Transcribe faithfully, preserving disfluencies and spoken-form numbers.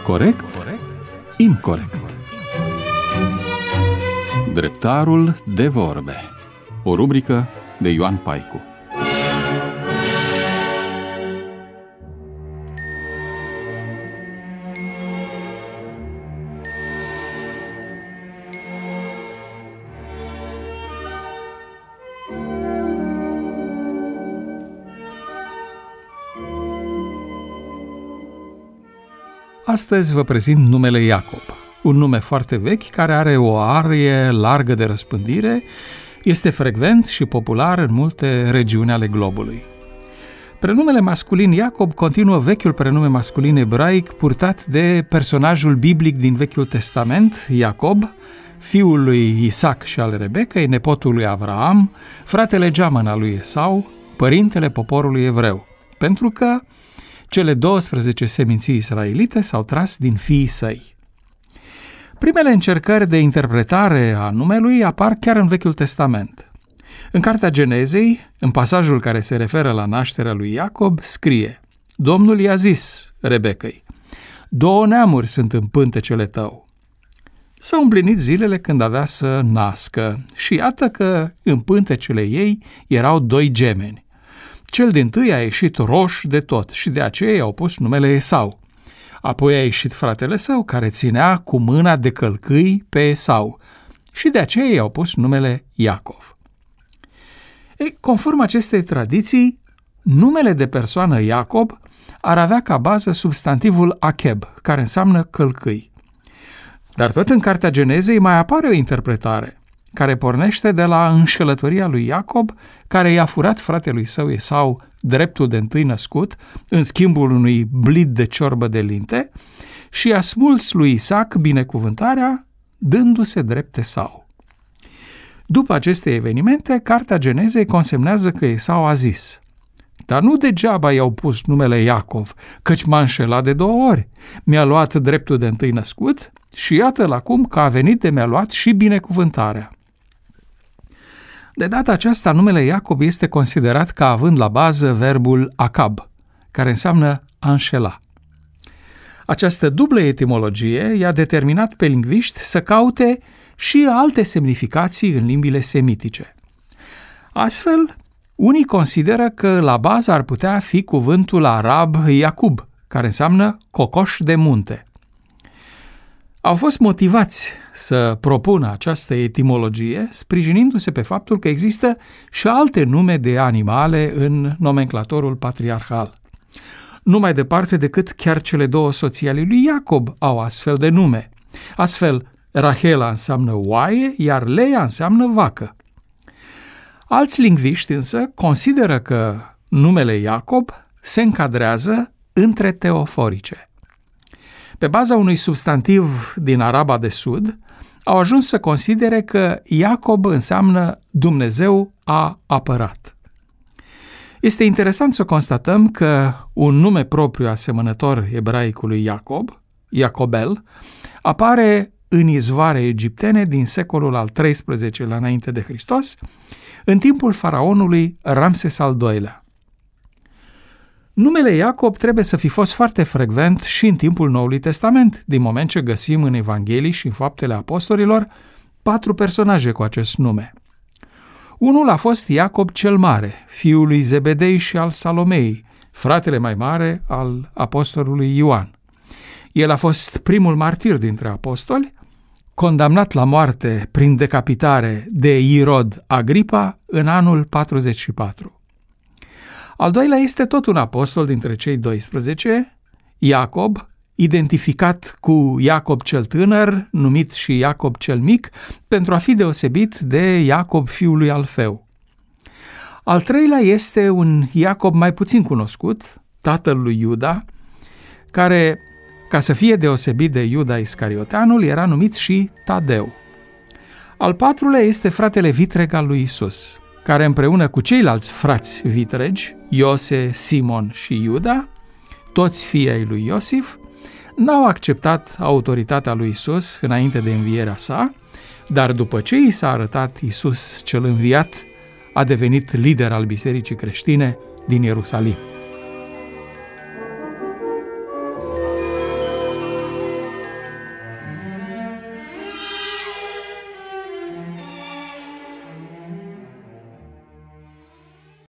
Corect, incorect. Dreptarul de vorbe. O rubrică de Ioan Paicu. Astăzi vă prezint numele Iacob, un nume foarte vechi care are o arie largă de răspândire, este frecvent și popular în multe regiuni ale globului. Prenumele masculin Iacob continuă vechiul prenume masculin ebraic purtat de personajul biblic din Vechiul Testament, Iacob, fiul lui Isaac și al Rebecăi, nepotul lui Avraam, fratele geamăn al lui Esau, părintele poporului evreu, pentru că cele douăsprezece seminții israelite s-au tras din fiii săi. Primele încercări de interpretare a numelui apar chiar în Vechiul Testament. În Cartea Genezei, în pasajul care se referă la nașterea lui Iacob, scrie: Domnul i-a zis Rebecăi: două neamuri sunt în pântecele tău. S-au împlinit zilele când avea să nască și iată că în pântecele ei erau doi gemeni. Cel dintâi a ieșit roș de tot și de aceea i-au pus numele Esau. Apoi a ieșit fratele său, care ținea cu mâna de călcâi pe Esau și de aceea i-au pus numele Iacov. E, conform acestei tradiții, numele de persoană Iacob ar avea ca bază substantivul acheb, care înseamnă călcâi. Dar tot în Cartea Genezei mai apare o interpretare care pornește de la înșelătoria lui Iacob, care i-a furat fratelui său Esau dreptul de întâi născut, în schimbul unui blid de ciorbă de linte, și a smuls lui Isaac binecuvântarea, dându-se drept Esau. După aceste evenimente, Cartea Genezei consemnează că Esau a zis: dar nu degeaba i-au pus numele Iacov, căci m-a înșelat de două ori. Mi-a luat dreptul de întâi născut și iată-l acum că a venit de mi-a luat și binecuvântarea. De data aceasta, numele Iacob este considerat ca având la bază verbul acab, care înseamnă a înșela. Această dublă etimologie i-a determinat pe lingviști să caute și alte semnificații în limbile semitice. Astfel, unii consideră că la bază ar putea fi cuvântul arab Iacub, care înseamnă cocoș de munte. Au fost motivați să propună această etimologie, sprijinindu-se pe faptul că există și alte nume de animale în nomenclatorul patriarhal. Nu mai departe decât chiar cele două soții ale lui Iacob au astfel de nume. Astfel, Rahela înseamnă oaie, iar Leia înseamnă vacă. Alți lingviști însă consideră că numele Iacob se încadrează între teoforice. Pe baza unui substantiv din Araba de Sud, au ajuns să considere că Iacob înseamnă Dumnezeu a apărat. Este interesant să constatăm că un nume propriu asemănător ebraicului Iacob, Iacobel, apare în izvoare egiptene din secolul al treisprezecelea înainte de Hristos, în timpul faraonului Ramses al doilea. Numele Iacob trebuie să fi fost foarte frecvent și în timpul Noului Testament, din moment ce găsim în Evanghelii și în Faptele Apostolilor patru personaje cu acest nume. Unul a fost Iacob cel Mare, fiul lui Zebedei și al Salomei, fratele mai mare al apostolului Ioan. El a fost primul martir dintre apostoli, condamnat la moarte prin decapitare de Irod Agripa în anul patruzeci și patru. Al doilea este tot un apostol dintre cei doisprezece, Iacob, identificat cu Iacob cel tânăr, numit și Iacob cel mic, pentru a fi deosebit de Iacob fiul lui Alfeu. Al treilea este un Iacob mai puțin cunoscut, tatăl lui Iuda, care, ca să fie deosebit de Iuda Iscarioteanul, era numit și Tadeu. Al patrulea este fratele vitreg al lui Isus, care împreună cu ceilalți frați vitregi, Iose, Simon și Iuda, toți fii ai lui Iosif, n-au acceptat autoritatea lui Isus înainte de învierea sa, dar după ce i s-a arătat Isus cel înviat, a devenit lider al bisericii creștine din Ierusalim.